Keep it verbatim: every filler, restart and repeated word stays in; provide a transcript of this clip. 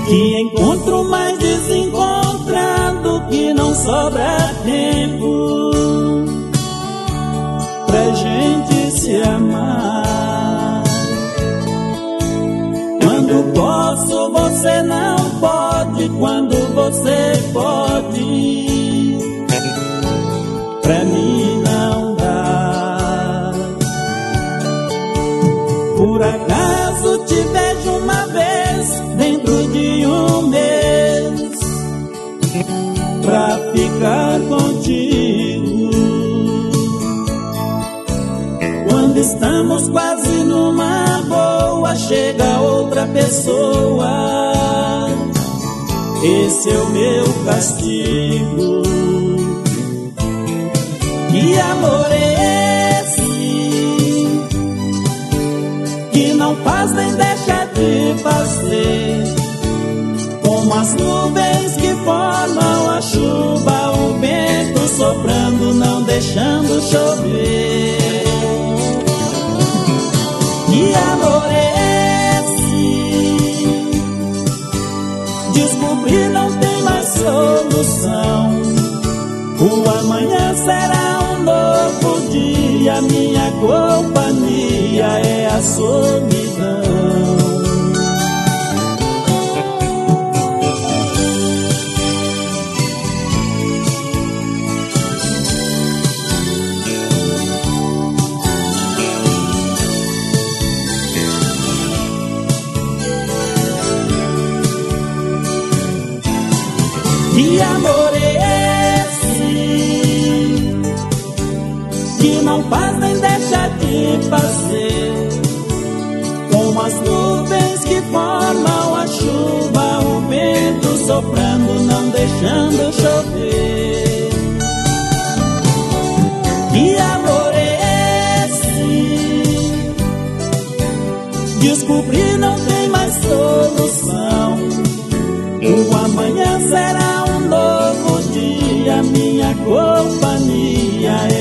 Que encontro mais desencontrado, que não sobra tempo pra gente se amar. Quando posso, você não pode. Quando você pode, pra mim não dá. Por acaso te vejo uma vez dentro de um mês pra ficar contigo. Quando estamos quase numa boa, chega outra pessoa. Esse é o meu castigo. Que amor é esse que não faz nem deixa de fazer? Como as nuvens que formam a chuva, o vento soprando, não deixando chover. Que amor é esse? Descobrir não tem mais solução. O amanhã será um novo dia, minha companhia é a solidão. Que amor é esse que não faz nem deixa de fazer? Como as nuvens que formam a chuva, o vento soprando, não deixando chover. Que amor é esse? Descobrir não tem mais solução. O amanhã será um novo dia, minha companhia